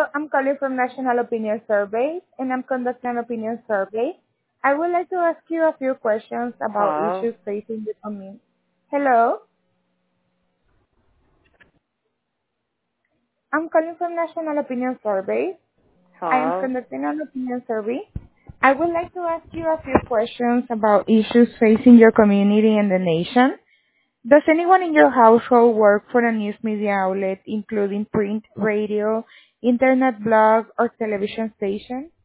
Hello, I'm calling from National Opinion Survey, and I'm conducting an opinion survey. I would like to ask you a few questions about Hello? issues facing the community. Hello, I'm calling from National Opinion Survey. I am Hello? conducting an opinion survey. I would like to ask you a few questions about issues facing your community and the nation. Does anyone in your household work for a news media outlet, including print, radio, internet blog, or television station?